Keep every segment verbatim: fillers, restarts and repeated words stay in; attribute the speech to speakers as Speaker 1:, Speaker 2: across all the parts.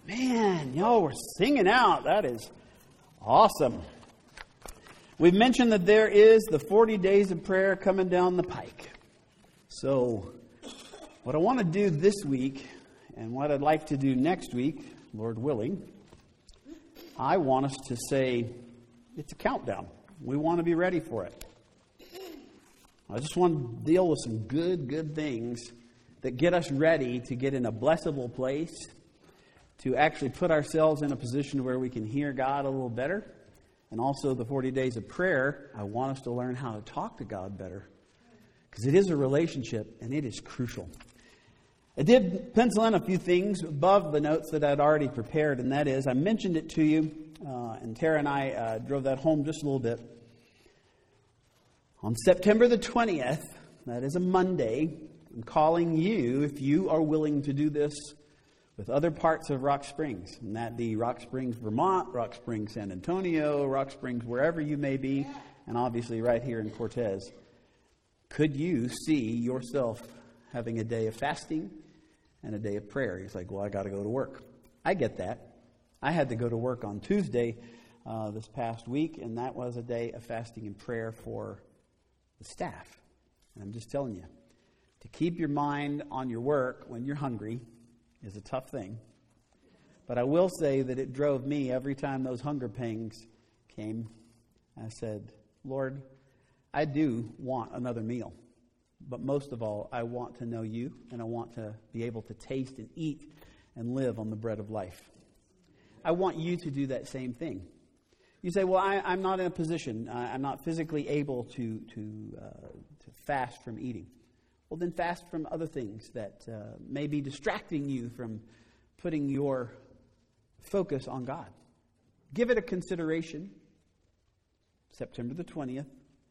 Speaker 1: Man, y'all were singing out. That is awesome. We've mentioned that there is the forty days of prayer coming down the pike. So, what I want to do this week, and what I'd like to do next week, Lord willing, I want us to say, it's a countdown. We want to be ready for it. I just want to deal with some good, good things that get us ready to get in a blessable place, to actually put ourselves in a position where we can hear God a little better. And also the forty days of prayer, I want us to learn how to talk to God better. Because it is a relationship, and it is crucial. I did pencil in a few things above the notes that I'd already prepared, and that is, I mentioned it to you, uh, and Tara and I uh, drove that home just a little bit. On September the twentieth, that is a Monday, I'm calling you, if you are willing to do this with other parts of Rock Springs, and that be Rock Springs, Vermont, Rock Springs, San Antonio, Rock Springs, wherever you may be, and obviously right here in Cortez. Could you see yourself having a day of fasting and a day of prayer? He's like, well, I got to go to work. I get that. I had to go to work on Tuesday uh, this past week, and that was a day of fasting and prayer for the staff. And I'm just telling you, to keep your mind on your work when you're hungry is a tough thing. But I will say that it drove me every time those hunger pangs came. I said, Lord, I do want another meal. But most of all, I want to know you, and I want to be able to taste and eat and live on the bread of life. I want you to do that same thing. You say, well, I, I'm not in a position. I, I'm not physically able to, to, uh, to fast from eating. Well, then fast from other things that uh, may be distracting you from putting your focus on God. Give it a consideration. September the twentieth.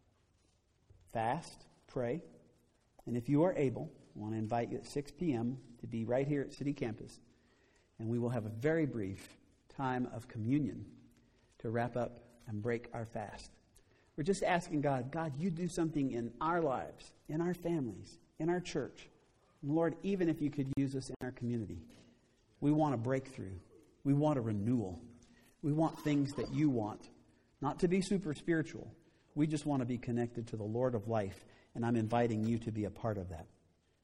Speaker 1: Fast, pray. And if you are able, I want to invite you at six p.m. to be right here at City Campus. And we will have a very brief time of communion to wrap up and break our fast. We're just asking God, God, you do something in our lives, in our families, in our church. And Lord, even if you could use us in our community, we want a breakthrough. We want a renewal. We want things that you want. Not to be super spiritual. We just want to be connected to the Lord of life. And I'm inviting you to be a part of that.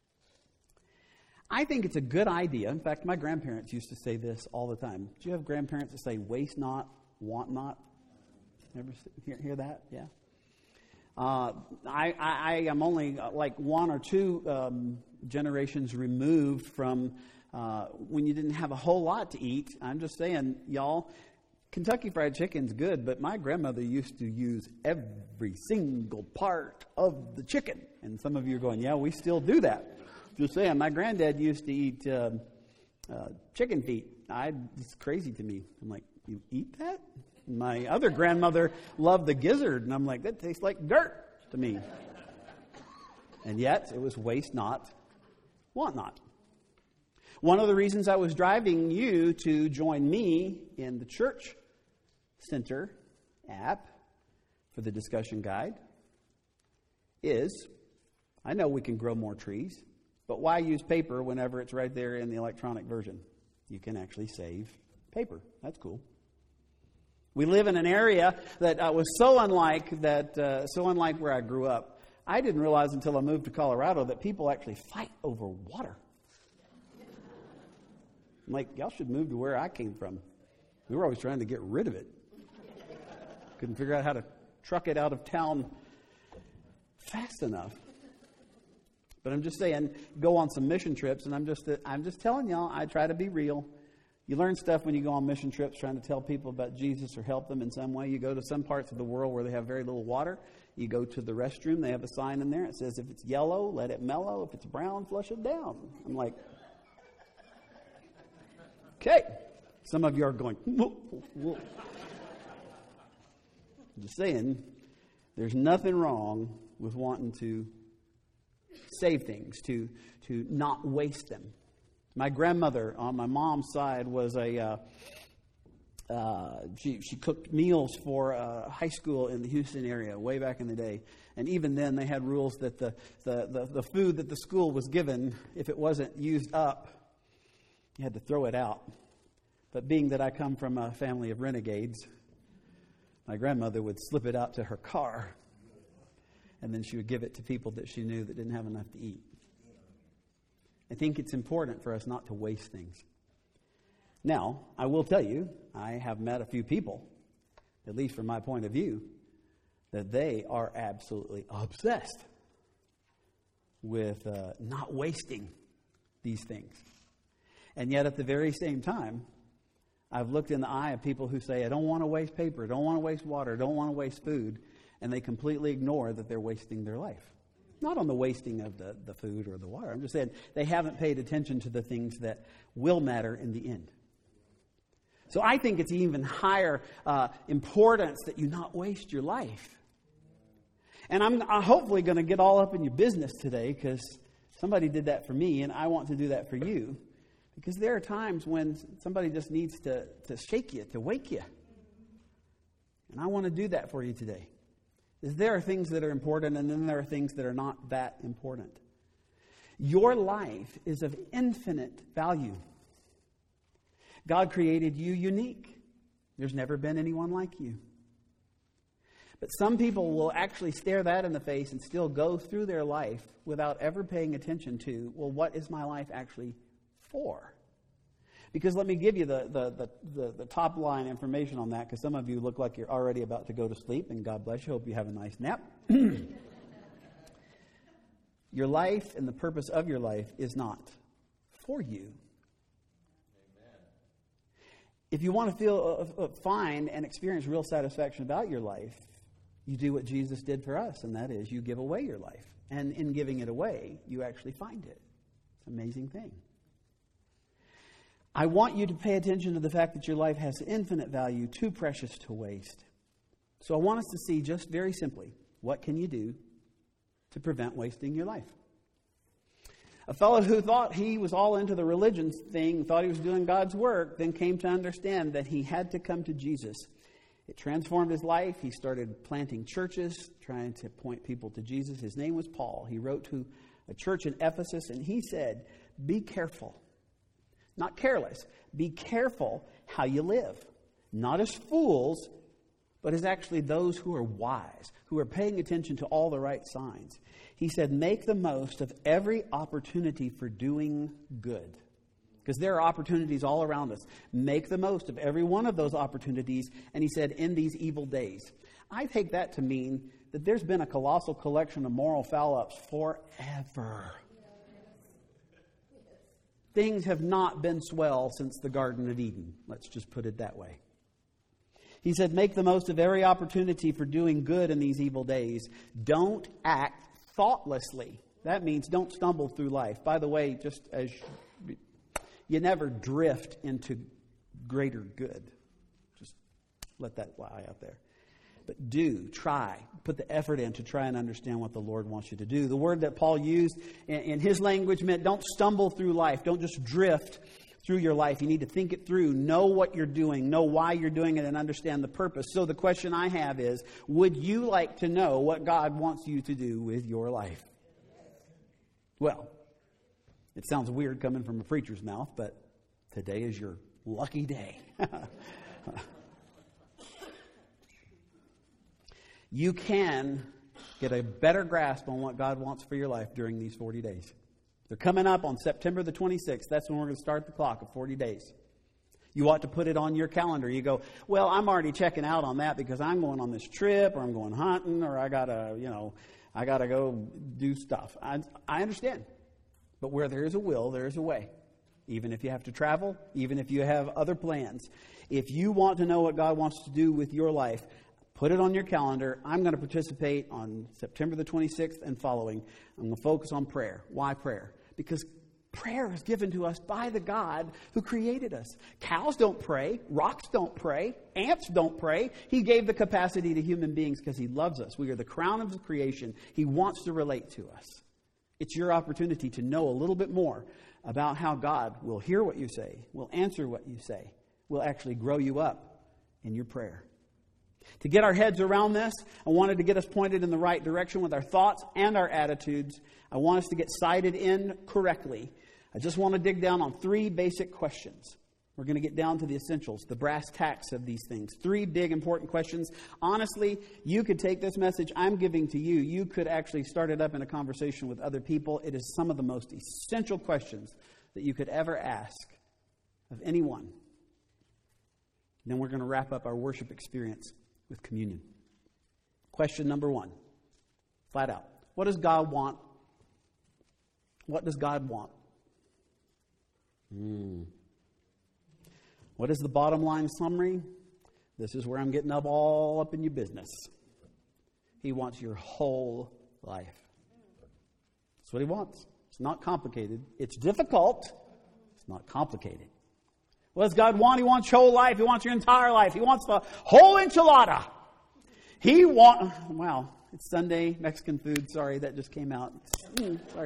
Speaker 1: I think it's a good idea. In fact, my grandparents used to say this all the time. Do you have grandparents that say, waste not, want not? Ever hear, hear that? Yeah. Uh, I, I, I am only uh, like one or two um, generations removed from uh, when you didn't have a whole lot to eat. I'm just saying, y'all, Kentucky Fried Chicken's good, but my grandmother used to use every single part of the chicken. And some of you are going, yeah, we still do that. Just saying, my granddad used to eat uh, uh, chicken feet. I, it's crazy to me. I'm like, you eat that? My other grandmother loved the gizzard, and I'm like, that tastes like dirt to me. And yet, it was waste not, want not. One of the reasons I was driving you to join me in the Church Center app for the discussion guide is, I know we can grow more trees, but why use paper whenever it's right there in the electronic version? You can actually save paper. That's cool. We live in an area that uh, was so unlike that, uh, so unlike where I grew up. I didn't realize until I moved to Colorado that people actually fight over water. I'm like, y'all should move to where I came from. We were always trying to get rid of it. Couldn't figure out how to truck it out of town fast enough. But I'm just saying, go on some mission trips, and I'm just, I'm just telling y'all, I try to be real. You learn stuff when you go on mission trips trying to tell people about Jesus or help them in some way. You go to some parts of the world where they have very little water. You go to the restroom. They have a sign in there. It says, if it's yellow, let it mellow. If it's brown, flush it down. I'm like, okay. Some of you are going, whoa, whoa. I'm just saying, there's nothing wrong with wanting to save things, to, to not waste them. My grandmother on my mom's side was a, uh, uh, she, she cooked meals for uh, high school in the Houston area way back in the day. And even then they had rules that the, the, the, the food that the school was given, if it wasn't used up, you had to throw it out. But being that I come from a family of renegades, my grandmother would slip it out to her car, and then she would give it to people that she knew that didn't have enough to eat. I think it's important for us not to waste things. Now, I will tell you, I have met a few people, at least from my point of view, that they are absolutely obsessed with uh, not wasting these things. And yet at the very same time, I've looked in the eye of people who say, I don't want to waste paper, don't want to waste water, don't want to waste food, and they completely ignore that they're wasting their life. Not on the wasting of the, the food or the water. I'm just saying they haven't paid attention to the things that will matter in the end. So I think it's even higher uh, importance that you not waste your life. And I'm, I'm hopefully going to get all up in your business today because somebody did that for me, and I want to do that for you. Because there are times when somebody just needs to, to shake you, to wake you. And I want to do that for you today. Because there are things that are important, and then there are things that are not that important. Your life is of infinite value. God created you unique. There's never been anyone like you. But some people will actually stare that in the face and still go through their life without ever paying attention to, well, what is my life actually for? Because let me give you the, the, the, the, the top line information on that, because some of you look like you're already about to go to sleep, and God bless you. Hope you have a nice nap. Your life and the purpose of your life is not for you. If you want to feel uh, uh, fine and experience real satisfaction about your life, you do what Jesus did for us, and that is you give away your life. And in giving it away, you actually find it. It's an amazing thing. I want you to pay attention to the fact that your life has infinite value, too precious to waste. So I want us to see just very simply, what can you do to prevent wasting your life? A fellow who thought he was all into the religion thing, thought he was doing God's work, then came to understand that he had to come to Jesus. It transformed his life. He started planting churches, trying to point people to Jesus. His name was Paul. He wrote to a church in Ephesus, and he said, be careful. Not careless. Be careful how you live. Not as fools, but as actually those who are wise, who are paying attention to all the right signs. He said, make the most of every opportunity for doing good. Because there are opportunities all around us. Make the most of every one of those opportunities. And he said, in these evil days. I take that to mean that there's been a colossal collection of moral foul-ups forever. Things have not been swell since the Garden of Eden. Let's just put it that way. He said, make the most of every opportunity for doing good in these evil days. Don't act thoughtlessly. That means don't stumble through life. By the way, just as you, you never drift into greater good. Just let that lie out there. But do, try, put the effort in to try and understand what the Lord wants you to do. The word that Paul used in, in his language meant don't stumble through life. Don't just drift through your life. You need to think it through, know what you're doing, know why you're doing it, and understand the purpose. So the question I have is, would you like to know what God wants you to do with your life? Well, it sounds weird coming from a preacher's mouth, but today is your lucky day. You can get a better grasp on what God wants for your life during these forty days. They're coming up on September the twenty-sixth. That's when we're going to start the clock of forty days. You ought to put it on your calendar. You go, well, I'm already checking out on that because I'm going on this trip, or I'm going hunting, or I gotta, you know, I gotta go do stuff. I, I understand. But where there is a will, there is a way. Even if you have to travel, even if you have other plans. If you want to know what God wants to do with your life, put it on your calendar. I'm going to participate on September the twenty-sixth and following. I'm going to focus on prayer. Why prayer? Because prayer is given to us by the God who created us. Cows don't pray. Rocks don't pray. Ants don't pray. He gave the capacity to human beings because He loves us. We are the crown of the creation. He wants to relate to us. It's your opportunity to know a little bit more about how God will hear what you say, will answer what you say, will actually grow you up in your prayer. To get our heads around this, I wanted to get us pointed in the right direction with our thoughts and our attitudes. I want us to get sighted in correctly. I just want to dig down on three basic questions. We're going to get down to the essentials, the brass tacks of these things. Three big important questions. Honestly, you could take this message I'm giving to you. You could actually start it up in a conversation with other people. It is some of the most essential questions that you could ever ask of anyone. Then we're going to wrap up our worship experience with communion. Question number one, flat out. What does God want? What does God want? Hmm. What is the bottom line summary? This is where I'm getting up all up in your business. He wants your whole life. That's what he wants. It's not complicated. It's difficult. It's not complicated. What does God want? He wants your whole life. He wants your entire life. He wants the whole enchilada. He wants... Wow, it's Sunday, Mexican food. Sorry, that just came out. Mm, sorry.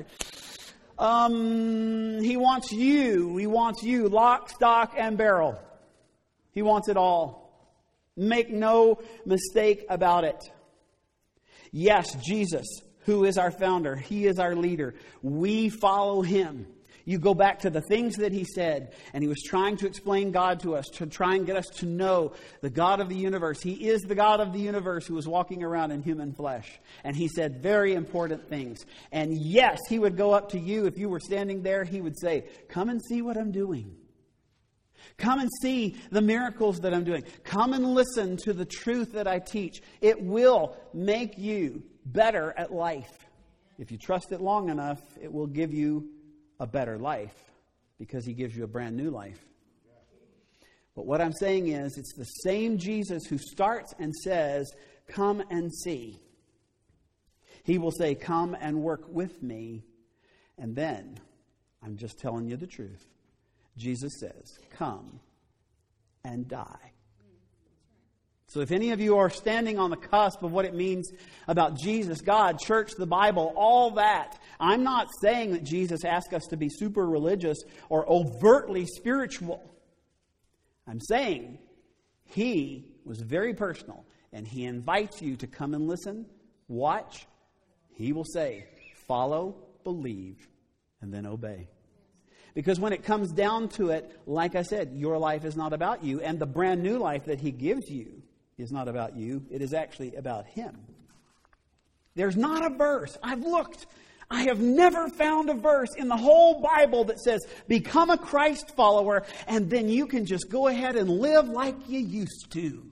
Speaker 1: Um, he wants you. He wants you, lock, stock, and barrel. He wants it all. Make no mistake about it. Yes, Jesus, who is our founder, He is our leader. We follow Him. You go back to the things that He said, and He was trying to explain God to us, to try and get us to know the God of the universe. He is the God of the universe who was walking around in human flesh. And He said very important things. And yes, He would go up to you if you were standing there. He would say, come and see what I'm doing. Come and see the miracles that I'm doing. Come and listen to the truth that I teach. It will make you better at life. If you trust it long enough, it will give you a better life, because He gives you a brand new life. But what I'm saying is, it's the same Jesus who starts and says, come and see. He will say, come and work with me. And then, I'm just telling you the truth, Jesus says, come and die. So if any of you are standing on the cusp of what it means about Jesus, God, church, the Bible, all that, I'm not saying that Jesus asked us to be super religious or overtly spiritual. I'm saying He was very personal, and He invites you to come and listen, watch. He will say, follow, believe, and then obey. Because when it comes down to it, like I said, your life is not about you, and the brand new life that He gives you is not about you. It is actually about Him. There's not a verse. I've looked. I have never found a verse in the whole Bible that says, become a Christ follower, and then you can just go ahead and live like you used to.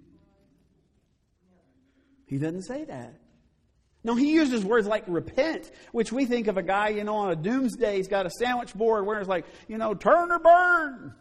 Speaker 1: He doesn't say that. No, He uses words like repent, which we think of a guy, you know, on a doomsday, he's got a sandwich board where it's like, you know, turn or burn.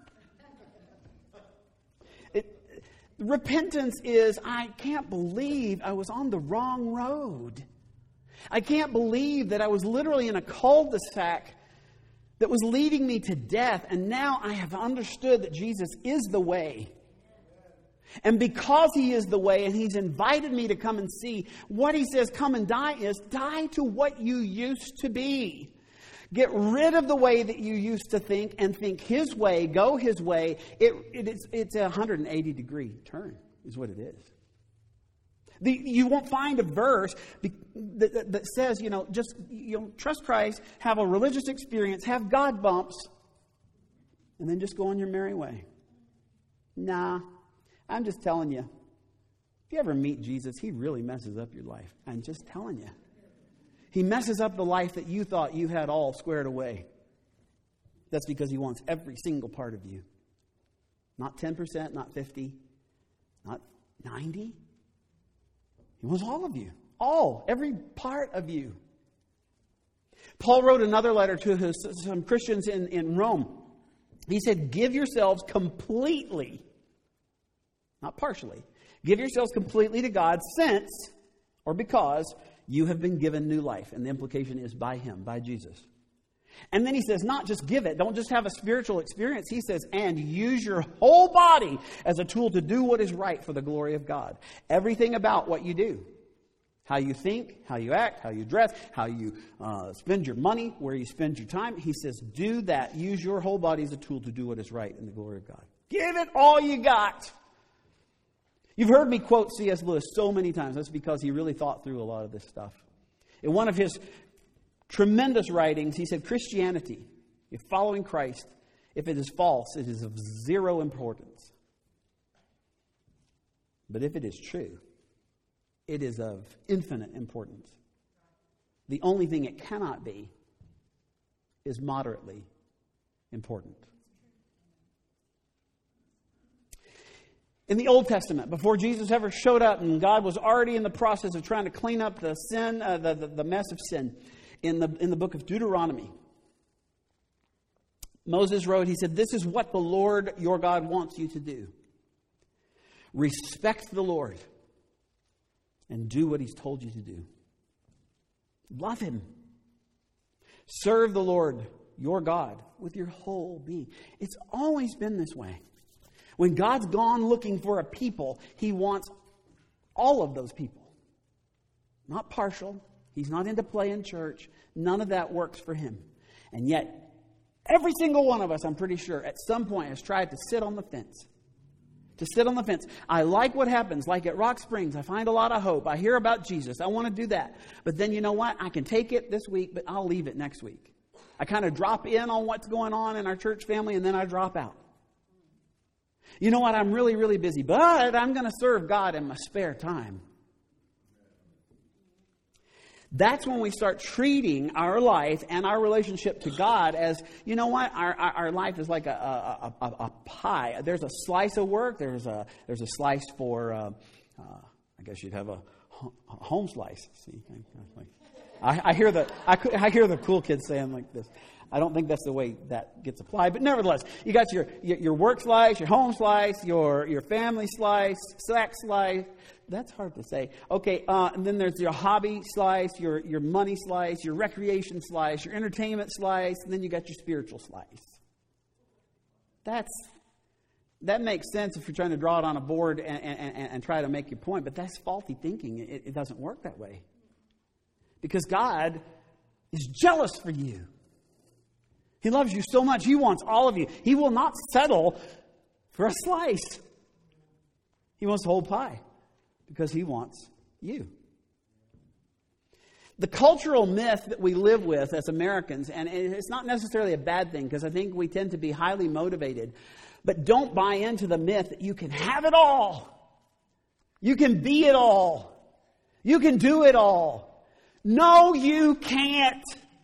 Speaker 1: Repentance is, I can't believe I was on the wrong road. I can't believe that I was literally in a cul-de-sac that was leading me to death. And now I have understood that Jesus is the way. And because He is the way, and He's invited me to come and see, what He says, come and die, is die to what you used to be. Get rid of the way that you used to think and think His way, go His way. It, it is, it's a one hundred eighty degree turn is what it is. The, you won't find a verse that, that, that says, you know, just you know, trust Christ, have a religious experience, have God bumps, and then just go on your merry way. Nah, I'm just telling you. If you ever meet Jesus, He really messes up your life. I'm just telling you. He messes up the life that you thought you had all squared away. That's because He wants every single part of you. Not ten percent, not fifty, not ninety. He wants all of you. All. Every part of you. Paul wrote another letter to his, some Christians in, in Rome. He said, give yourselves completely, not partially, give yourselves completely to God since, or because, you have been given new life. And the implication is by Him, by Jesus. And then he says, not just give it. Don't just have a spiritual experience. He says, and use your whole body as a tool to do what is right for the glory of God. Everything about what you do. How you think, how you act, how you dress, how you uh, spend your money, where you spend your time. He says, do that. Use your whole body as a tool to do what is right in the glory of God. Give it all you got. You've heard me quote C S Lewis so many times. That's because he really thought through a lot of this stuff. In one of his tremendous writings, he said, Christianity, if following Christ, If it is false, it is of zero importance. But if it is true, it is of infinite importance. The only thing it cannot be is moderately important. In the Old Testament, before Jesus ever showed up, and God was already in the process of trying to clean up the sin, uh, the, the, the mess of sin, in the, in the book of Deuteronomy, Moses wrote, he said, "This is what the Lord your God wants you to do. Respect the Lord and do what He's told you to do. Love Him. Serve the Lord your God with your whole being." It's always been this way. When God's gone looking for a people, He wants all of those people. Not partial. He's not into playing church. None of that works for Him. And yet, every single one of us, I'm pretty sure, at some point has tried to sit on the fence. To sit on the fence. I like what happens. Like at Rock Springs, I find a lot of hope. I hear about Jesus. I want to do that. But then you know what? I can take it this week, but I'll leave it next week. I kind of drop in on what's going on in our church family, and then I drop out. You know what? I'm really, really busy, but I'm going to serve God in my spare time. That's when we start treating our life and our relationship to God as, you know what? Our our, our life is like a, a, a, a pie. There's a slice of work. There's a there's a slice for, uh, uh, I guess you'd have a home slice. See, I, I hear the I, I hear the cool kids saying like this. I don't think that's the way that gets applied, but nevertheless, you got your your work slice, your home slice, your your family slice, sex slice. That's hard to say. Okay, uh, and then there's your hobby slice, your your money slice, your recreation slice, your entertainment slice, and then you got your spiritual slice. That's that makes sense if you're trying to draw it on a board and, and, and, and try to make your point, but that's faulty thinking. It, it doesn't work that way. Because God is jealous for you. He loves you so much. He wants all of you. He will not settle for a slice. He wants the whole pie because He wants you. The cultural myth that we live with as Americans, and it's not necessarily a bad thing because I think we tend to be highly motivated, but don't buy into the myth that you can have it all. You can be it all. You can do it all. No, you can't.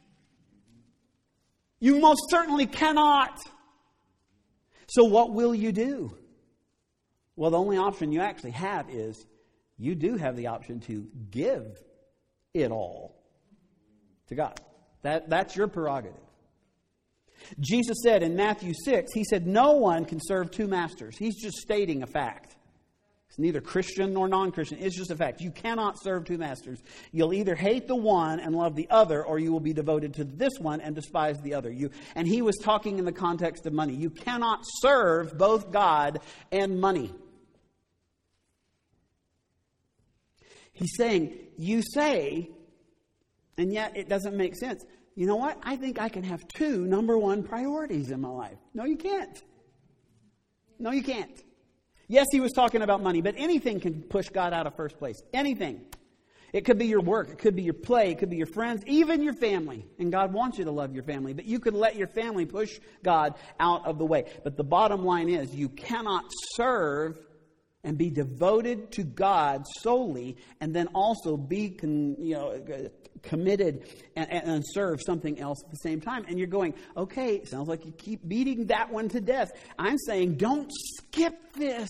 Speaker 1: You most certainly cannot. So what will you do? Well, the only option you actually have is you do have the option to give it all to God. That, that's your prerogative. Jesus said in Matthew six, He said, no one can serve two masters. He's just stating a fact. It's neither Christian nor non-Christian. It's just a fact. You cannot serve two masters. You'll either hate the one and love the other, or you will be devoted to this one and despise the other. You, and He was talking in the context of money. You cannot serve both God and money. He's saying, you say, and yet it doesn't make sense. You know what? I think I can have two number one priorities in my life. No, you can't. No, you can't. Yes, He was talking about money, but anything can push God out of first place. Anything. It could be your work. It could be your play. It could be your friends, even your family. And God wants you to love your family, but you could let your family push God out of the way. But the bottom line is you cannot serve and be devoted to God solely and then also be con, you know, committed and, and serve something else at the same time. And you're going, okay, sounds like you keep beating that one to death. I'm saying don't skip this.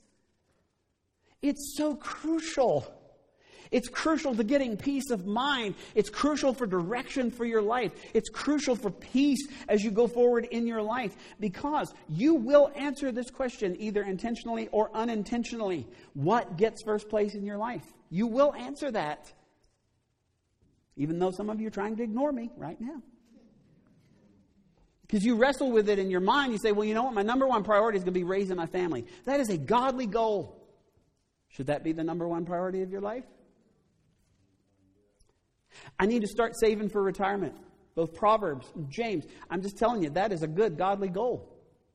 Speaker 1: It's so crucial. It's crucial to getting peace of mind. It's crucial for direction for your life. It's crucial for peace as you go forward in your life, because you will answer this question either intentionally or unintentionally. What gets first place in your life? You will answer that. Even though some of you are trying to ignore me right now. Because you wrestle with it in your mind. You say, well, you know what? My number one priority is going to be raising my family. That is a godly goal. Should that be the number one priority of your life? I need to start saving for retirement. Both Proverbs and James. I'm just telling you, that is a good godly goal.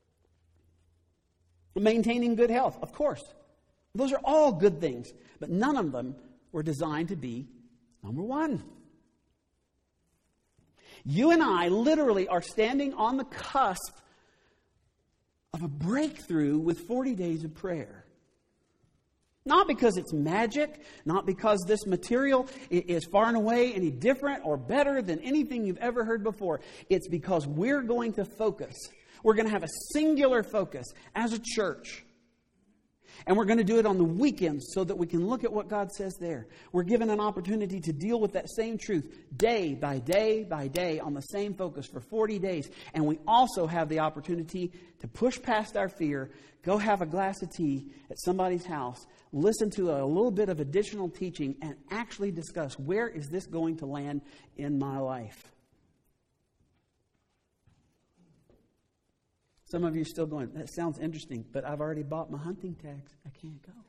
Speaker 1: Maintaining good health, of course. Those are all good things. But none of them were designed to be number one. You and I literally are standing on the cusp of a breakthrough with forty days of prayer. Not because it's magic, not because this material is far and away any different or better than anything you've ever heard before. It's because we're going to focus. We're going to have a singular focus as a church. And we're going to do it on the weekends so that we can look at what God says there. We're given an opportunity to deal with that same truth day by day by day on the same focus for forty days. And we also have the opportunity to push past our fear, go have a glass of tea at somebody's house, listen to a little bit of additional teaching, and actually discuss, where is this going to land in my life? Some of you are still going, that sounds interesting, but I've already bought my hunting tags. I can't go.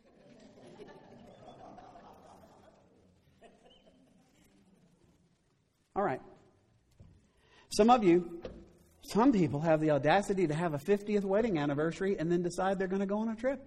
Speaker 1: All right. Some of you, some people have the audacity to have a fiftieth wedding anniversary and then decide they're going to go on a trip.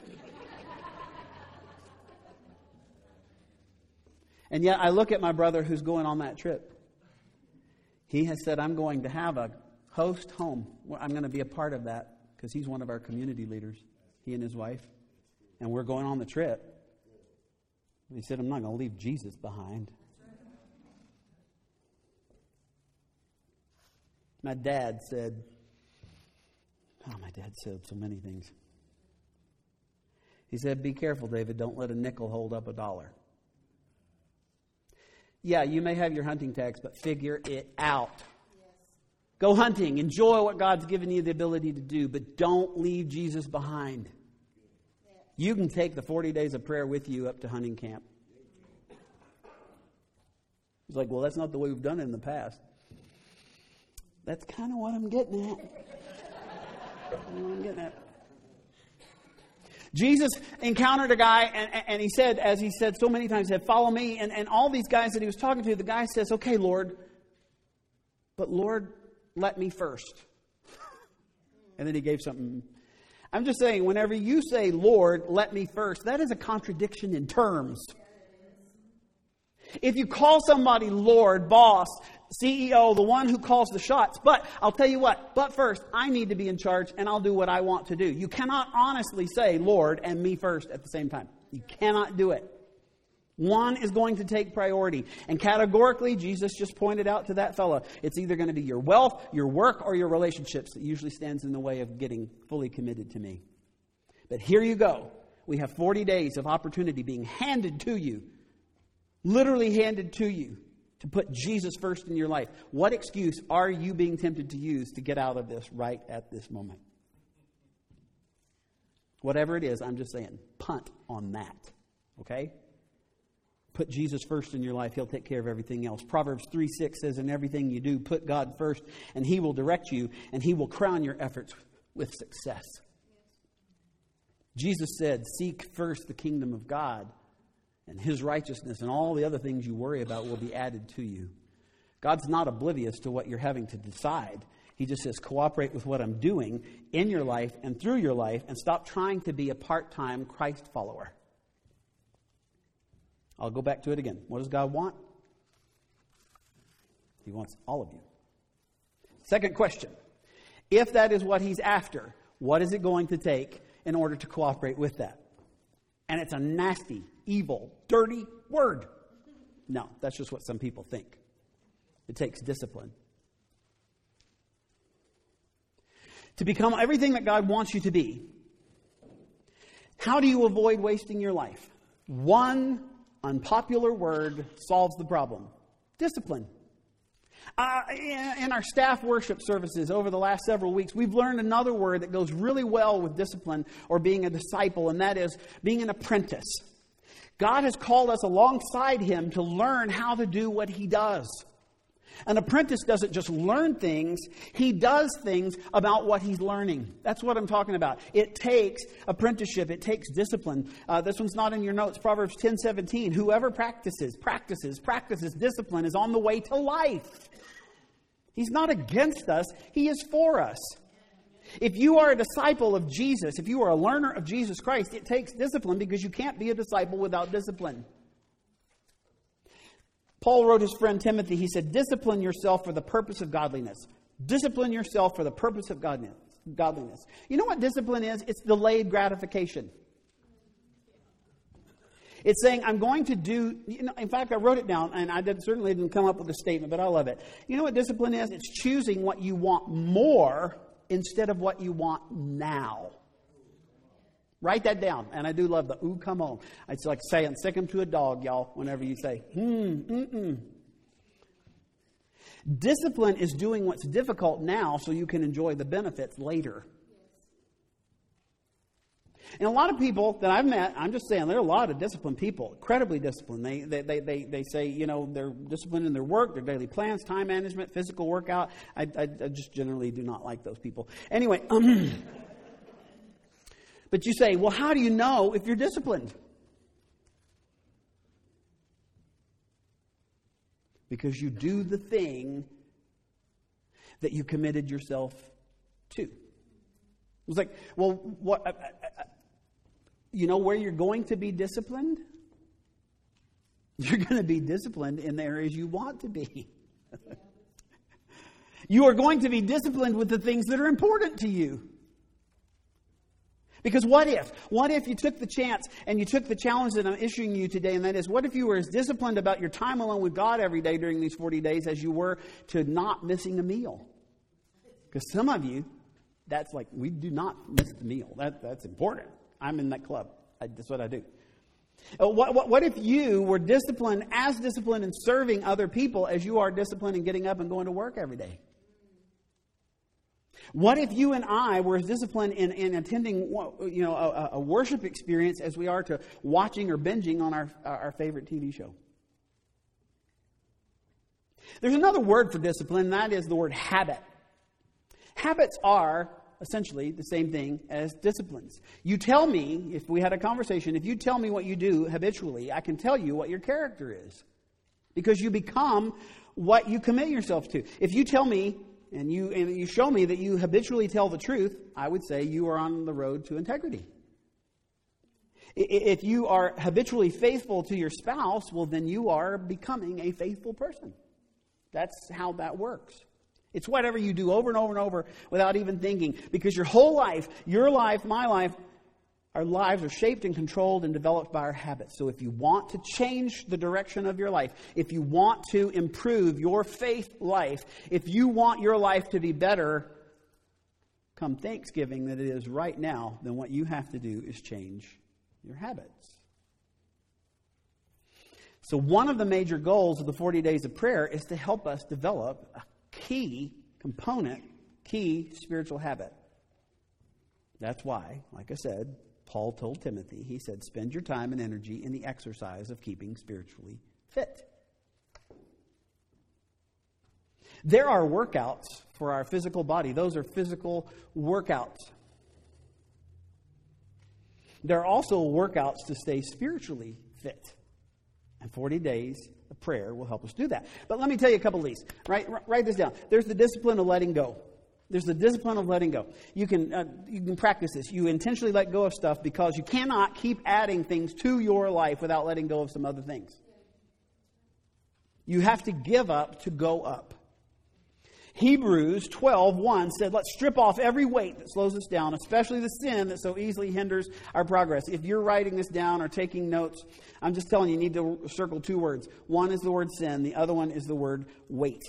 Speaker 1: And yet I look at my brother who's going on that trip. He has said, I'm going to have a host home. I'm going to be a part of that because he's one of our community leaders, he and his wife. And we're going on the trip. He said, I'm not going to leave Jesus behind. My dad said, oh, my dad said so many things. He said, be careful, David. Don't let a nickel hold up a dollar. Yeah, you may have your hunting tags, but figure it out. Go hunting. Enjoy what God's given you the ability to do, but don't leave Jesus behind. You can take the forty days of prayer with you up to hunting camp. It's like, well, that's not the way we've done it in the past. That's kind of what I'm getting at. That's what I'm getting at. Jesus encountered a guy, and, and he said, as he said so many times, he said, follow me. And, and all these guys that he was talking to, the guy says, okay, Lord, but Lord, let me first. And then he gave something. I'm just saying, whenever you say, Lord, let me first, that is a contradiction in terms. If you call somebody Lord, boss, C E O, the one who calls the shots, but I'll tell you what, but first, I need to be in charge and I'll do what I want to do. You cannot honestly say Lord and me first at the same time. You cannot do it. One is going to take priority. And categorically, Jesus just pointed out to that fella, it's either going to be your wealth, your work, or your relationships that usually stands in the way of getting fully committed to me. But here you go. We have forty days of opportunity being handed to you, literally handed to you, to put Jesus first in your life. What excuse are you being tempted to use to get out of this right at this moment? Whatever it is, I'm just saying, punt on that. Okay? Put Jesus first in your life. He'll take care of everything else. Proverbs three six says, in everything you do, put God first, and He will direct you, and He will crown your efforts with success. Jesus said, seek first the kingdom of God, and His righteousness, and all the other things you worry about will be added to you. God's not oblivious to what you're having to decide. He just says, cooperate with what I'm doing in your life and through your life, and stop trying to be a part-time Christ follower. I'll go back to it again. What does God want? He wants all of you. Second question. If that is what He's after, what is it going to take in order to cooperate with that? And it's a nasty, evil, dirty word. No, that's just what some people think. It takes discipline. To become everything that God wants you to be, how do you avoid wasting your life? One unpopular word solves the problem. Discipline. Uh, in our staff worship services over the last several weeks, we've learned another word that goes really well with discipline or being a disciple, and that is being an apprentice. God has called us alongside Him to learn how to do what He does. An apprentice doesn't just learn things, he does things about what he's learning. That's what I'm talking about. It takes apprenticeship. It takes discipline. Uh, this one's not in your notes. Proverbs ten seventeen. Whoever practices, practices, practices discipline is on the way to life. He's not against us. He is for us. If you are a disciple of Jesus, if you are a learner of Jesus Christ, it takes discipline because you can't be a disciple without discipline. Paul wrote his friend Timothy, he said, discipline yourself for the purpose of godliness. Discipline yourself for the purpose of godliness. godliness. You know what discipline is? It's delayed gratification. It's saying, I'm going to do, you know, in fact, I wrote it down, and I did, certainly didn't come up with a statement, but I love it. You know what discipline is? It's choosing what you want more instead of what you want now. Write that down. And I do love the, ooh, come on. It's like saying, sick 'em to a dog, y'all, whenever you say, hmm, mm-mm. Discipline is doing what's difficult now so you can enjoy the benefits later. And a lot of people that I've met, I'm just saying, there are a lot of disciplined people, incredibly disciplined. They, they, they, they, they say, you know, they're disciplined in their work, their daily plans, time management, physical workout. I, I, I just generally do not like those people. Anyway, um, but you say, well, how do you know if you're disciplined? Because you do the thing that you committed yourself to. It was like, well, what? I, I, you know where you're going to be disciplined? You're going to be disciplined in the areas you want to be. You are going to be disciplined with the things that are important to you. Because what if? What if you took the chance and you took the challenge that I'm issuing you today, and that is, what if you were as disciplined about your time alone with God every day during these forty days as you were to not missing a meal? Because some of you, that's like, we do not miss the meal. That, that's important. I'm in that club. I, that's what I do. What, what, what if you were disciplined, as disciplined in serving other people as you are disciplined in getting up and going to work every day? What if you and I were as disciplined in, in attending, you know, a, a worship experience as we are to watching or binging on our, our favorite T V show? There's another word for discipline, and that is the word habit. Habits are essentially the same thing as disciplines. You tell me, if we had a conversation, if you tell me what you do habitually, I can tell you what your character is. Because you become what you commit yourself to. If you tell me, and you and you show me that you habitually tell the truth, I would say you are on the road to integrity. If you are habitually faithful to your spouse, well, then you are becoming a faithful person. That's how that works. It's whatever you do over and over and over without even thinking. Because your whole life, your life, my life, our lives are shaped and controlled and developed by our habits. So if you want to change the direction of your life, if you want to improve your faith life, if you want your life to be better come Thanksgiving than it is right now, then what you have to do is change your habits. So one of the major goals of the forty days of prayer is to help us develop a key component, key spiritual habit. That's why, like I said, Paul told Timothy, he said, spend your time and energy in the exercise of keeping spiritually fit. There are workouts for our physical body. Those are physical workouts. There are also workouts to stay spiritually fit. And forty days of prayer will help us do that. But let me tell you a couple of these. Write, write this down. There's the discipline of letting go. There's the discipline of letting go. You can uh, you can practice this. You intentionally let go of stuff because you cannot keep adding things to your life without letting go of some other things. You have to give up to go up. Hebrews twelve one said, let's strip off every weight that slows us down, especially the sin that so easily hinders our progress. If you're writing this down or taking notes, I'm just telling you, you need to circle two words. One is the word sin. The other one is the word weight.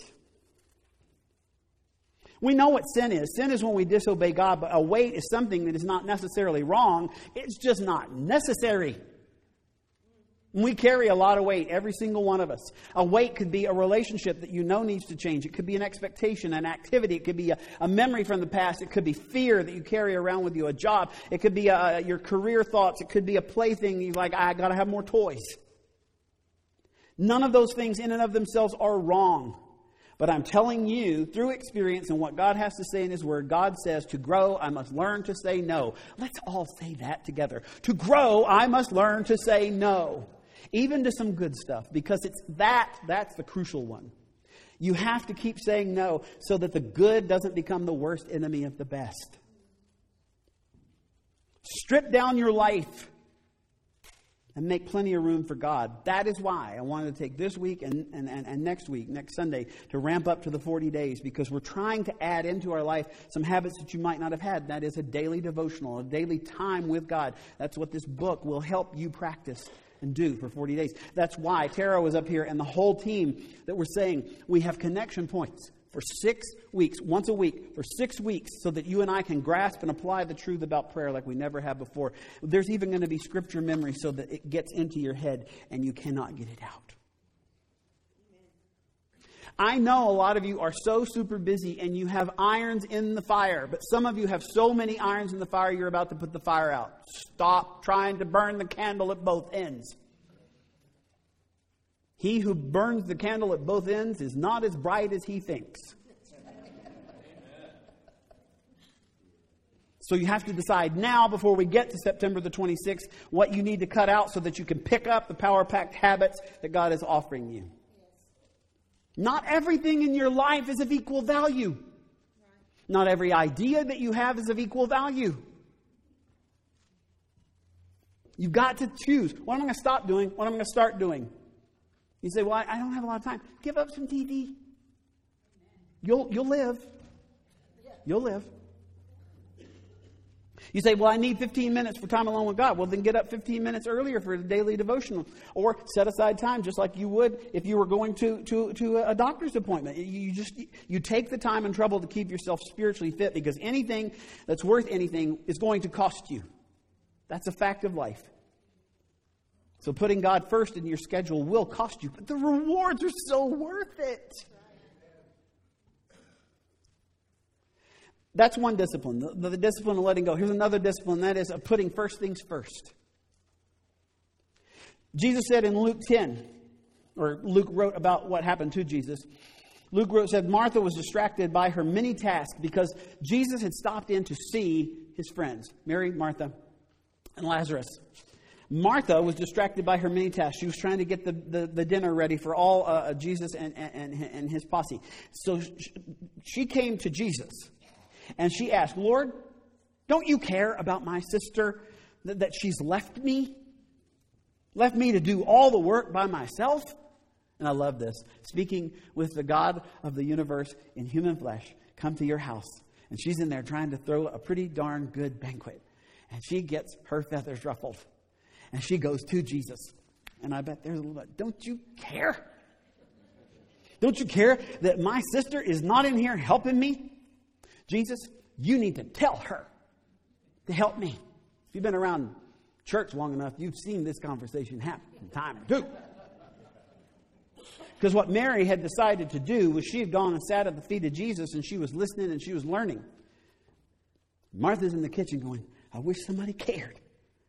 Speaker 1: We know what sin is. Sin is when we disobey God, but a weight is something that is not necessarily wrong. It's just not necessary. We carry a lot of weight, every single one of us. A weight could be a relationship that you know needs to change. It could be an expectation, an activity. It could be a, a memory from the past. It could be fear that you carry around with you, a job. It could be a, your career thoughts. It could be a plaything. You're like, I got to have more toys. None of those things in and of themselves are wrong. But I'm telling you, through experience and what God has to say in His Word, God says, to grow, I must learn to say no. Let's all say that together. To grow, I must learn to say no. Even to some good stuff, because it's that, that's the crucial one. You have to keep saying no so that the good doesn't become the worst enemy of the best. Strip down your life. and make plenty of room for God. That is why I wanted to take this week and, and, and, and next week, next Sunday, to ramp up to the forty days, because we're trying to add into our life some habits that you might not have had. That is a daily devotional, a daily time with God. That's what this book will help you practice and do for forty days. That's why Tara was up here and the whole team that we're saying we have connection points for six weeks, once a week, for six weeks, so that you and I can grasp and apply the truth about prayer like we never have before. There's even going to be scripture memory so that it gets into your head and you cannot get it out. I know a lot of you are so super busy and you have irons in the fire, but some of you have so many irons in the fire you're about to put the fire out. Stop trying to burn the candle at both ends. He who burns the candle at both ends is not as bright as he thinks. So you have to decide now, before we get to September the twenty-sixth, what you need to cut out so that you can pick up the power-packed habits that God is offering you. Not everything in your life is of equal value. Not every idea that you have is of equal value. You've got to choose. What am I going to stop doing? What am I going to start doing? You say, well, I don't have a lot of time. Give up some T V. You'll, you'll live. You'll live. You say, well, I need fifteen minutes for time alone with God. Well, then get up fifteen minutes earlier for the daily devotional. Or set aside time just like you would if you were going to, to, to a doctor's appointment. You just you take the time and trouble to keep yourself spiritually fit, because anything that's worth anything is going to cost you. That's a fact of life. So putting God first in your schedule will cost you, but the rewards are so worth it. That's one discipline, the, the discipline of letting go. Here's another discipline, that is of putting first things first. Jesus said in Luke ten, or Luke wrote about what happened to Jesus. Luke wrote, said, Martha was distracted by her many tasks because Jesus had stopped in to see his friends, Mary, Martha, and Lazarus. Martha was distracted by her many tasks. She was trying to get the, the, the dinner ready for all uh, Jesus and, and, and his posse. So she came to Jesus and she asked, Lord, don't you care about my sister, that, that she's left me? Left me to do all the work by myself? And I love this. Speaking with the God of the universe in human flesh, come to your house. And she's in there trying to throw a pretty darn good banquet. And she gets her feathers ruffled. And she goes to Jesus. And I bet there's a little bit, don't you care? Don't you care that my sister is not in here helping me? Jesus, you need to tell her to help me. If you've been around church long enough, you've seen this conversation happen from time or two. Because what Mary had decided to do was she had gone and sat at the feet of Jesus and she was listening and she was learning. Martha's in the kitchen going, I wish somebody cared.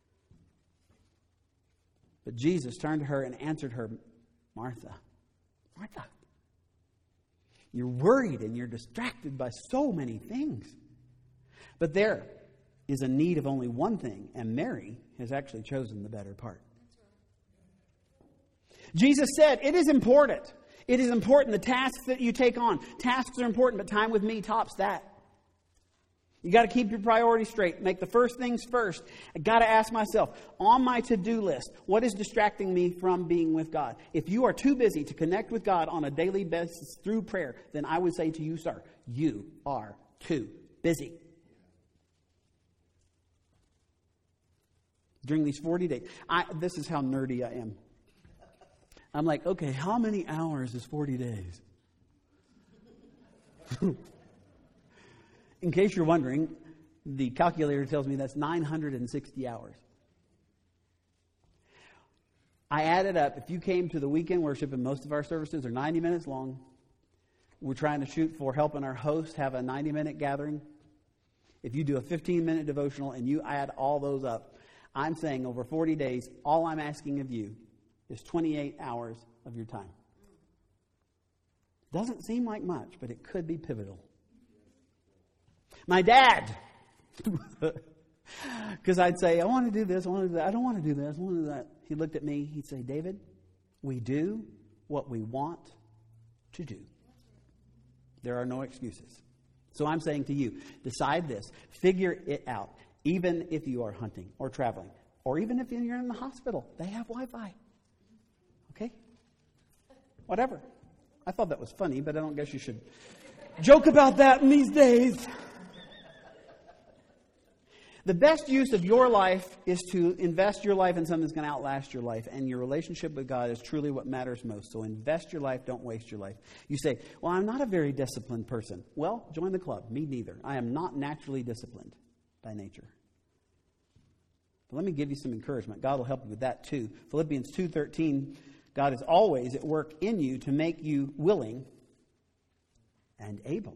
Speaker 1: But Jesus turned to her and answered her, Martha, Martha, you're worried and you're distracted by so many things. But there is a need of only one thing, and Mary has actually chosen the better part. Jesus said, it is important. It is important, the tasks that you take on. Tasks are important, but time with me tops that. You got to keep your priorities straight. Make the first things first. I got to ask myself, on my to-do list, what is distracting me from being with God? If you are too busy to connect with God on a daily basis through prayer, then I would say to you, sir, you are too busy. During these forty days, I, this is how nerdy I am. I'm like, okay, how many hours is forty days? In case you're wondering, the calculator tells me that's nine hundred sixty hours. I added up, if you came to the weekend worship, and most of our services are ninety minutes long, we're trying to shoot for helping our host have a ninety-minute gathering. If you do a fifteen-minute devotional and you add all those up, I'm saying over forty days, all I'm asking of you is twenty-eight hours of your time. Doesn't seem like much, but it could be pivotal. My dad, because I'd say, I want to do this, I want to do that, I don't want to do this, I want to do that. He looked at me, he'd say, David, we do what we want to do. There are no excuses. So I'm saying to you, decide this, figure it out. Even if you are hunting or traveling, Or even if you're in the hospital, they have Wi-Fi. Okay? Whatever. I thought that was funny, but I don't guess you should joke about that in these days. The best use of your life is to invest your life in something that's going to outlast your life. And your relationship with God is truly what matters most. So invest your life. Don't waste your life. You say, well, I'm not a very disciplined person. Well, join the club. Me neither. I am not naturally disciplined by nature. But let me give you some encouragement. God will help you with that too. Philippians two thirteen, God is always at work in you to make you willing and able.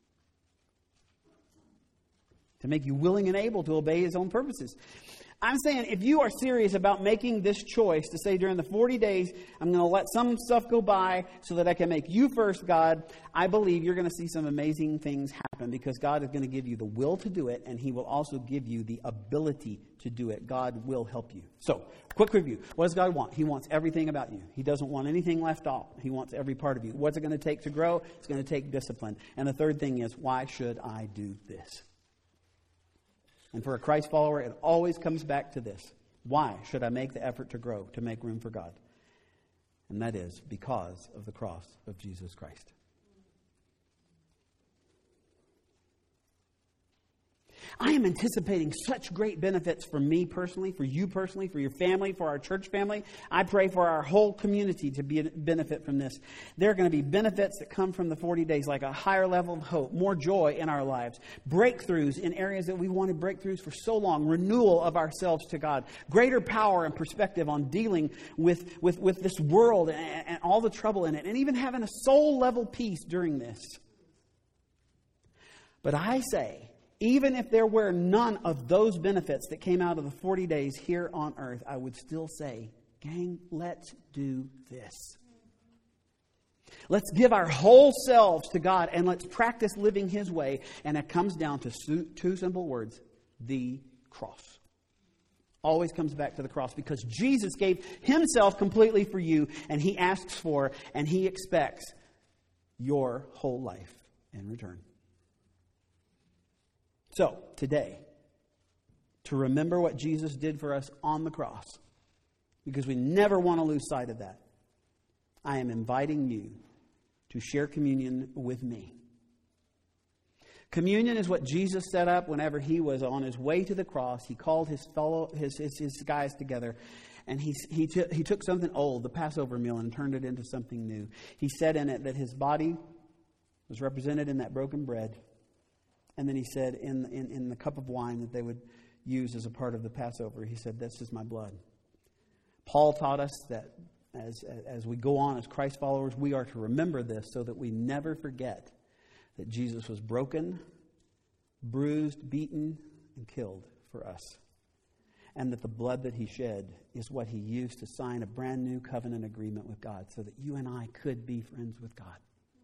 Speaker 1: To make you willing and able to obey His own purposes. I'm saying if you are serious about making this choice to say during the forty days, I'm going to let some stuff go by so that I can make you first, God, I believe you're going to see some amazing things happen because God is going to give you the will to do it and He will also give you the ability to do it. God will help you. So, quick review. What does God want? He wants everything about you. He doesn't want anything left off. He wants every part of you. What's it going to take to grow? It's going to take discipline. And the third thing is, why should I do this? And for a Christ follower, it always comes back to this. Why should I make the effort to grow, to make room for God? And that is because of the cross of Jesus Christ. I am anticipating such great benefits for me personally, for you personally, for your family, for our church family. I pray for our whole community to be benefit from this. There are going to be benefits that come from the forty days, like a higher level of hope, more joy in our lives, breakthroughs in areas that we wanted breakthroughs for so long, renewal of ourselves to God, greater power and perspective on dealing with, with, with this world and, and all the trouble in it, and even having a soul level peace during this. But I say, even if there were none of those benefits that came out of the forty days here on earth, I would still say, gang, let's do this. Let's give our whole selves to God and let's practice living His way. And it comes down to two simple words, the cross. Always comes back to the cross because Jesus gave Himself completely for you and He asks for and He expects your whole life in return. So, today, to remember what Jesus did for us on the cross, because we never want to lose sight of that, I am inviting you to share communion with me. Communion is what Jesus set up whenever He was on His way to the cross. He called His fellow his his, his guys together, and he he, t- he took something old, the Passover meal, and turned it into something new. He said in it that His body was represented in that broken bread. And then He said in, in, in the cup of wine that they would use as a part of the Passover, He said, this is my blood. Paul taught us that as, as we go on as Christ followers, we are to remember this so that we never forget that Jesus was broken, bruised, beaten, and killed for us. And that the blood that He shed is what He used to sign a brand new covenant agreement with God so that you and I could be friends with God.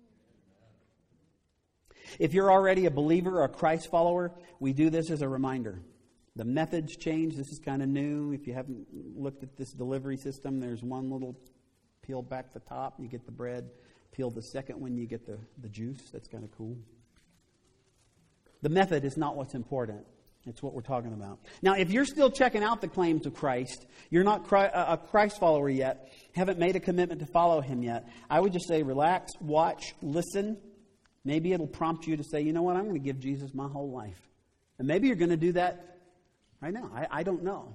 Speaker 1: If you're already a believer or a Christ follower, we do this as a reminder. The methods change. This is kind of new. If you haven't looked at this delivery system, there's one little peel back the top, you get the bread. Peel the second one, you get the, the juice. That's kind of cool. The method is not what's important. It's what we're talking about. Now, if you're still checking out the claims of Christ, you're not a Christ follower yet, haven't made a commitment to follow Him yet, I would just say relax, watch, listen. Maybe it'll prompt you to say, you know what, I'm going to give Jesus my whole life. And maybe you're going to do that right now. I, I don't know.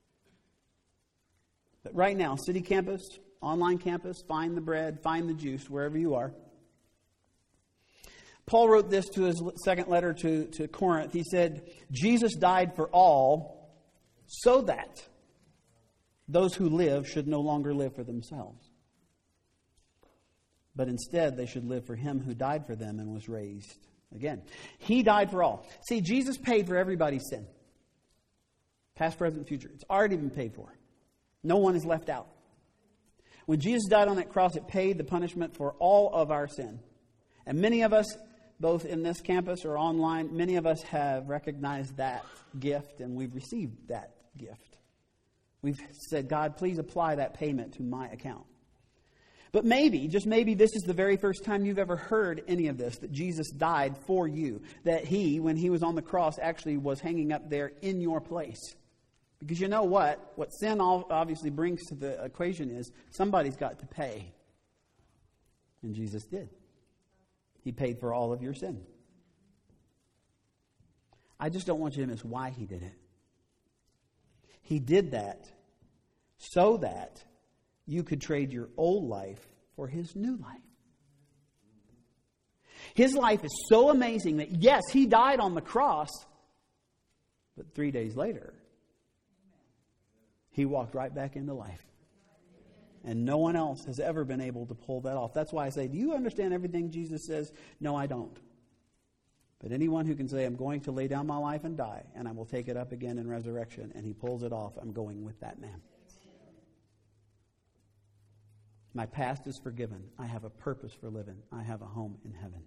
Speaker 1: But right now, city campus, online campus, find the bread, find the juice, wherever you are. Paul wrote this to his second letter to, to Corinth. He said, Jesus died for all so that those who live should no longer live for themselves. But instead, they should live for Him who died for them and was raised again. He died for all. See, Jesus paid for everybody's sin. Past, present, future. It's already been paid for. No one is left out. When Jesus died on that cross, it paid the punishment for all of our sin. And many of us, both in this campus or online, many of us have recognized that gift and we've received that gift. We've said, God, please apply that payment to my account. But maybe, just maybe, this is the very first time you've ever heard any of this, that Jesus died for you. That He, when He was on the cross, actually was hanging up there in your place. Because you know what? What sin obviously brings to the equation is somebody's got to pay. And Jesus did. He paid for all of your sin. I just don't want you to miss why He did it. He did that so that you could trade your old life for His new life. His life is so amazing that, yes, He died on the cross, but three days later, He walked right back into life. And no one else has ever been able to pull that off. That's why I say, do you understand everything Jesus says? No, I don't. But anyone who can say, I'm going to lay down my life and die, and I will take it up again in resurrection, and He pulls it off, I'm going with that man. My past is forgiven. I have a purpose for living. I have a home in heaven.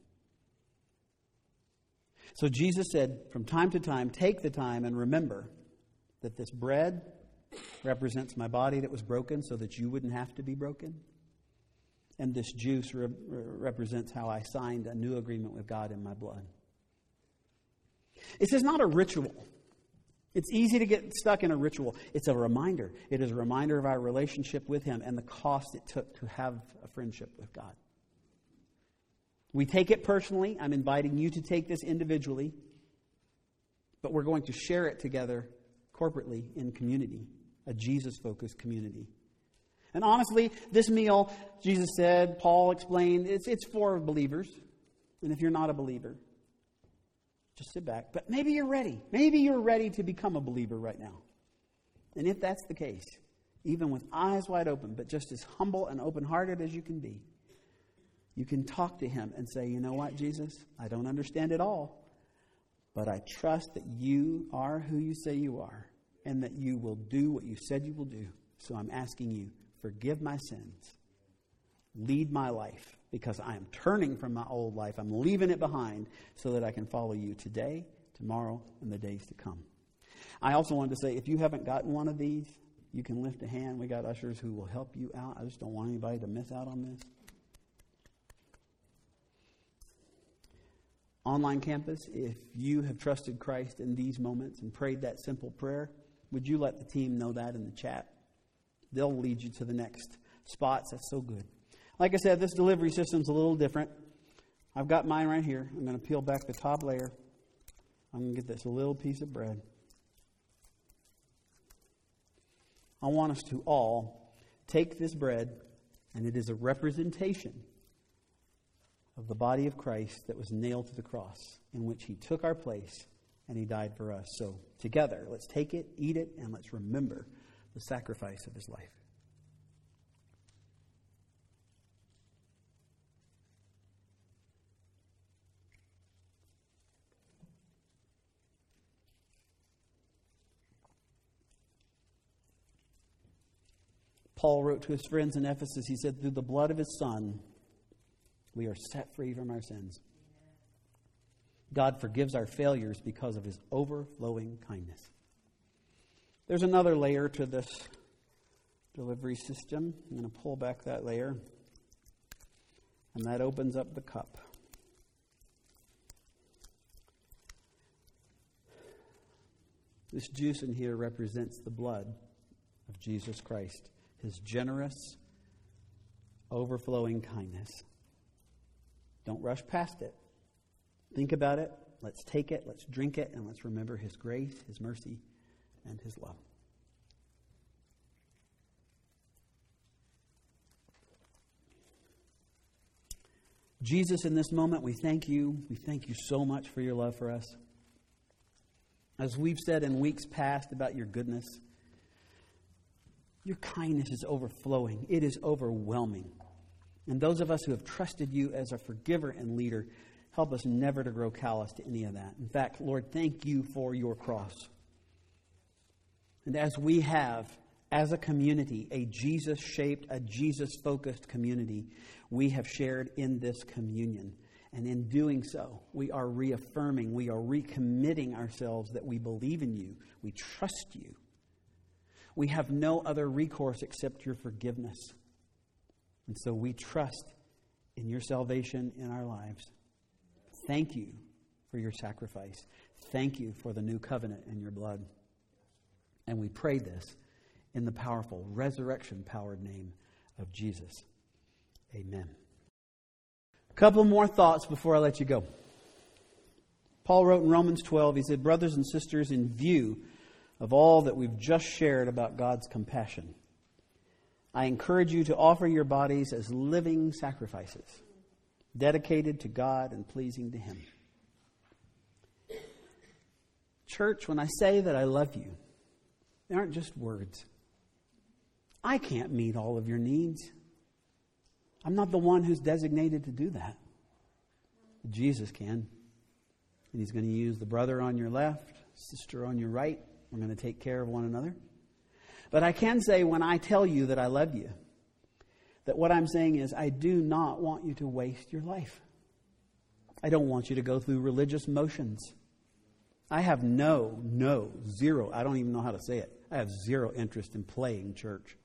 Speaker 1: So Jesus said, from time to time, take the time and remember that this bread represents my body that was broken so that you wouldn't have to be broken. And this juice re- represents how I signed a new agreement with God in my blood. This is not a ritual. It's easy to get stuck in a ritual. It's a reminder. It is a reminder of our relationship with Him and the cost it took to have a friendship with God. We take it personally. I'm inviting you to take this individually. But we're going to share it together corporately in community, a Jesus-focused community. And honestly, this meal, Jesus said, Paul explained, it's, it's for believers. And if you're not a believer, just sit back. But maybe you're ready. Maybe you're ready to become a believer right now. And if that's the case, even with eyes wide open, but just as humble and open-hearted as you can be, you can talk to Him and say, you know what, Jesus? I don't understand it all, but I trust that you are who you say you are and that you will do what you said you will do. So I'm asking you, forgive my sins. Lead my life because I am turning from my old life. I'm leaving it behind so that I can follow you today, tomorrow, and the days to come. I also wanted to say, if you haven't gotten one of these, you can lift a hand. We got ushers who will help you out. I just don't want anybody to miss out on this. Online campus, if you have trusted Christ in these moments and prayed that simple prayer, would you let the team know that in the chat? They'll lead you to the next spots. That's so good. Like I said, this delivery system's a little different. I've got mine right here. I'm going to peel back the top layer. I'm going to get this little piece of bread. I want us to all take this bread, and it is a representation of the body of Christ that was nailed to the cross, in which He took our place and He died for us. So together, let's take it, eat it, and let's remember the sacrifice of His life. Paul wrote to his friends in Ephesus, he said, through the blood of His Son, we are set free from our sins. God forgives our failures because of His overflowing kindness. There's another layer to this delivery system. I'm going to pull back that layer. And that opens up the cup. This juice in here represents the blood of Jesus Christ. His generous, overflowing kindness. Don't rush past it. Think about it. Let's take it. Let's drink it. And let's remember His grace, His mercy, and His love. Jesus, in this moment, we thank you. We thank you so much for your love for us. As we've said in weeks past about your goodness, your kindness is overflowing. It is overwhelming. And those of us who have trusted you as a forgiver and leader, help us never to grow callous to any of that. In fact, Lord, thank you for your cross. And as we have, as a community, a Jesus-shaped, a Jesus-focused community, we have shared in this communion. And in doing so, we are reaffirming, we are recommitting ourselves that we believe in you, we trust you. We have no other recourse except your forgiveness. And so we trust in your salvation in our lives. Thank you for your sacrifice. Thank you for the new covenant in your blood. And we pray this in the powerful, resurrection-powered name of Jesus. Amen. A couple more thoughts before I let you go. Paul wrote in Romans twelve, he said, brothers and sisters, in view of all that we've just shared about God's compassion, I encourage you to offer your bodies as living sacrifices, dedicated to God and pleasing to Him. Church, when I say that I love you, they aren't just words. I can't meet all of your needs. I'm not the one who's designated to do that. Jesus can. And He's going to use the brother on your left, sister on your right. We're going to take care of one another. But I can say when I tell you that I love you, that what I'm saying is I do not want you to waste your life. I don't want you to go through religious motions. I have no, no, zero, I don't even know how to say it. I have zero interest in playing church.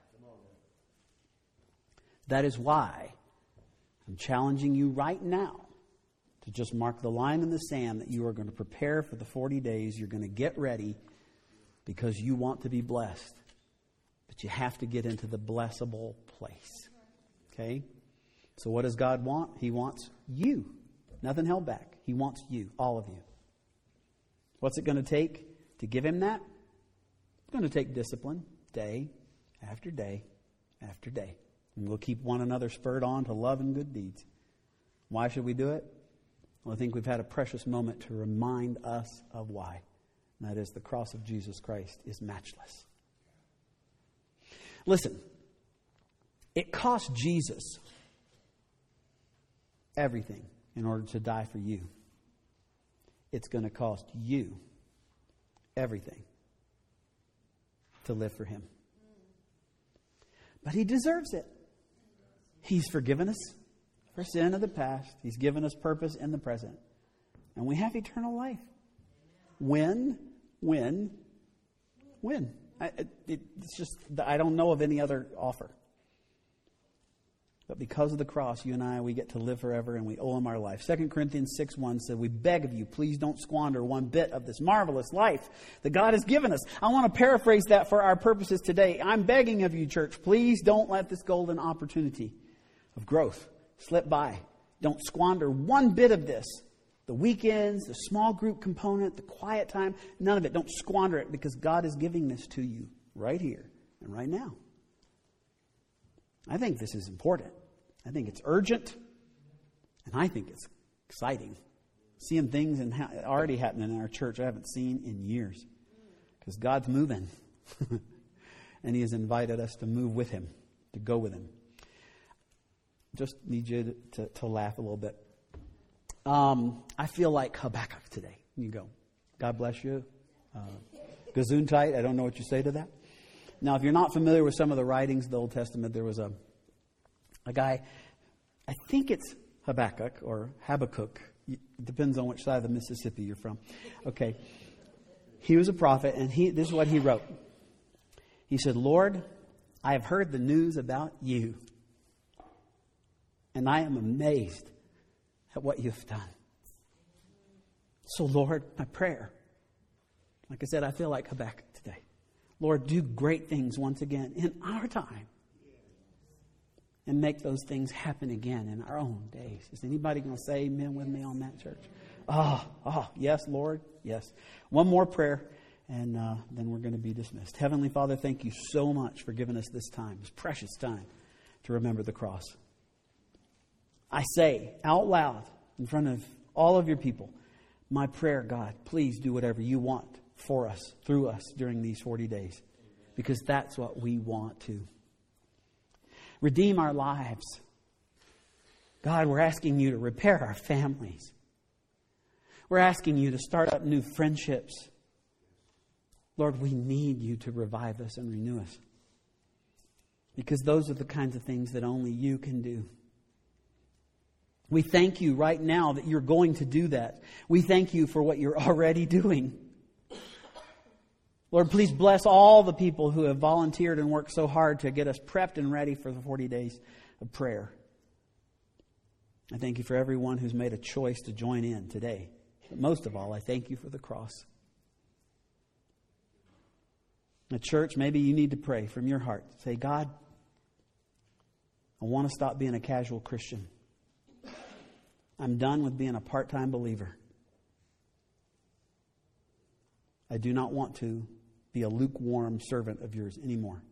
Speaker 1: That is why I'm challenging you right now to just mark the line in the sand that you are going to prepare for the forty days. You're going to get ready because you want to be blessed. But you have to get into the blessable place. Okay? So what does God want? He wants you. Nothing held back. He wants you, all of you. What's it going to take to give Him that? It's going to take discipline, day after day after day. And we'll keep one another spurred on to love and good deeds. Why should we do it? Well, I think we've had a precious moment to remind us of why. And that is the cross of Jesus Christ is matchless. Listen, it cost Jesus everything in order to die for you. It's going to cost you everything to live for Him. But He deserves it. He's forgiven us for sin of the past. He's given us purpose in the present. And we have eternal life. When, when, when. I, it, it's just, I don't know of any other offer. But because of the cross, you and I, we get to live forever and we owe Him our life. Second Corinthians six one said, we beg of you, please don't squander one bit of this marvelous life that God has given us. I want to paraphrase that for our purposes today. I'm begging of you, church, please don't let this golden opportunity of growth slip by. Don't squander one bit of this. The weekends, the small group component, the quiet time, none of it. Don't squander it because God is giving this to you right here and right now. I think this is important. I think it's urgent. And I think it's exciting. Seeing things and ha- already happening in our church I haven't seen in years. Because God's moving. And He has invited us to move with Him, to go with Him. Just need you to, to, to laugh a little bit. Um, I feel like Habakkuk today. You go, God bless you. Uh, Gesundheit. I don't know what you say to that. Now, if you're not familiar with some of the writings of the Old Testament, there was a a guy, I think it's Habakkuk or Habakkuk. It depends on which side of the Mississippi you're from. Okay. He was a prophet, and he this is what he wrote. He said, Lord, I have heard the news about you, and I am amazed at what you've done. So, Lord, my prayer, like I said, I feel like Habakkuk today. Lord, do great things once again in our time. And make those things happen again in our own days. Is anybody going to say amen with me on that, church? Oh, oh, yes, Lord, yes. One more prayer, and uh, then we're going to be dismissed. Heavenly Father, thank you so much for giving us this time, this precious time, to remember the cross. I say out loud in front of all of your people, my prayer, God, please do whatever you want for us, through us during these forty days. Because that's what we want to. Redeem our lives. God, we're asking you to repair our families. We're asking you to start up new friendships. Lord, we need you to revive us and renew us. Because those are the kinds of things that only you can do. We thank you right now that you're going to do that. We thank you for what you're already doing. Lord, please bless all the people who have volunteered and worked so hard to get us prepped and ready for the forty days of prayer. I thank you for everyone who's made a choice to join in today. But most of all, I thank you for the cross. The church, maybe you need to pray from your heart. Say, God, I want to stop being a casual Christian. I'm done with being a part-time believer. I do not want to be a lukewarm servant of yours anymore.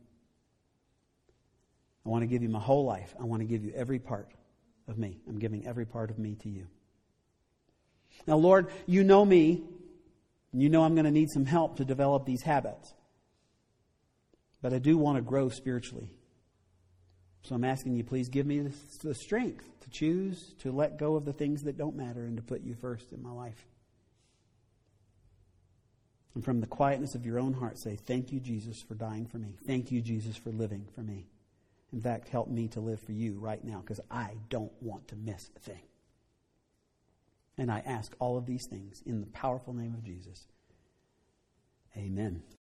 Speaker 1: I want to give you my whole life. I want to give you every part of me. I'm giving every part of me to you. Now, Lord, you know me. And you know I'm going to need some help to develop these habits. But I do want to grow spiritually. So I'm asking you, please give me the, the strength to choose to let go of the things that don't matter and to put you first in my life. And from the quietness of your own heart, say, thank you, Jesus, for dying for me. Thank you, Jesus, for living for me. In fact, help me to live for you right now, because I don't want to miss a thing. And I ask all of these things in the powerful name of Jesus. Amen.